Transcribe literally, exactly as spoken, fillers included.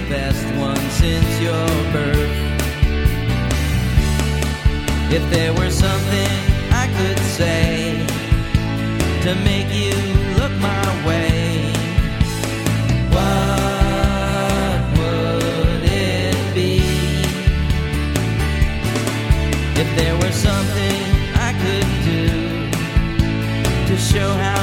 best one since your birth. If there were something I could say to make you look my way, what would it be? If there were something I could do to show how